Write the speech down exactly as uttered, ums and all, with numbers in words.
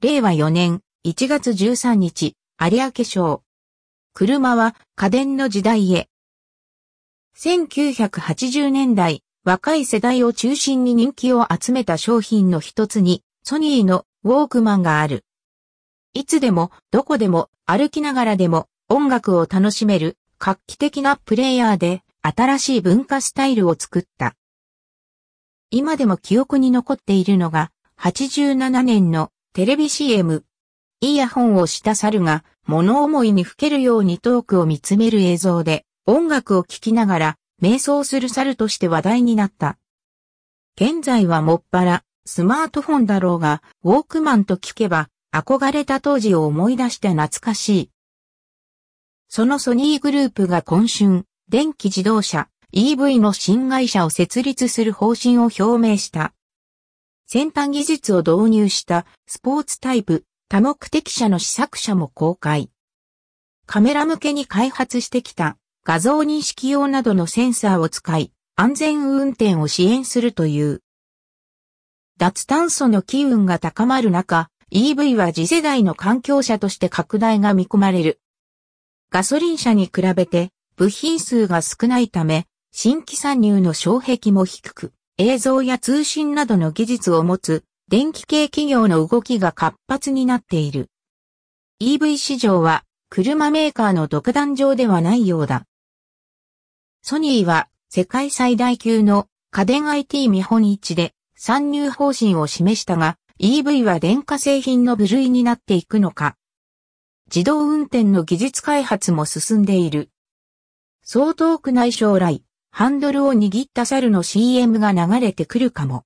れいわよねんいちがつじゅうさんにち、有明賞。車は家電の時代へ。せんきゅうひゃくはちじゅうねんだい、若い世代を中心に人気を集めた商品の一つに、ソニーのウォークマンがある。いつでも、どこでも、歩きながらでも、音楽を楽しめる、画期的なプレイヤーで、新しい文化スタイルを作った。今でも記憶に残っているのが、はちじゅうななねんのテレビ シーエム。イヤホンをした猿が物思いにふけるように遠くを見つめる映像で音楽を聴きながら瞑想する猿として話題になった。現在はもっぱらスマートフォンだろうがウォークマンと聞けば憧れた当時を思い出して懐かしい。そのソニーグループが今春電気自動車 イーブイ の新会社を設立する方針を表明した。先端技術を導入したスポーツタイプ多目的車の試作車も公開。カメラ向けに開発してきた画像認識用などのセンサーを使い安全運転を支援するという。脱炭素の機運が高まる中、イーブイ は次世代の環境車として拡大が見込まれる。ガソリン車に比べて部品数が少ないため、新規参入の障壁も低く、映像や通信などの技術を持つ電気系企業の動きが活発になっている。イーブイ 市場は車メーカーの独壇場ではないようだ。ソニーは世界最大級の家電 アイティー 見本市で参入方針を示したが、イーブイ は電化製品の部類になっていくのか。自動運転の技術開発も進んでいる。そう遠くない将来、ハンドルを握った猿の シーエム が流れてくるかも。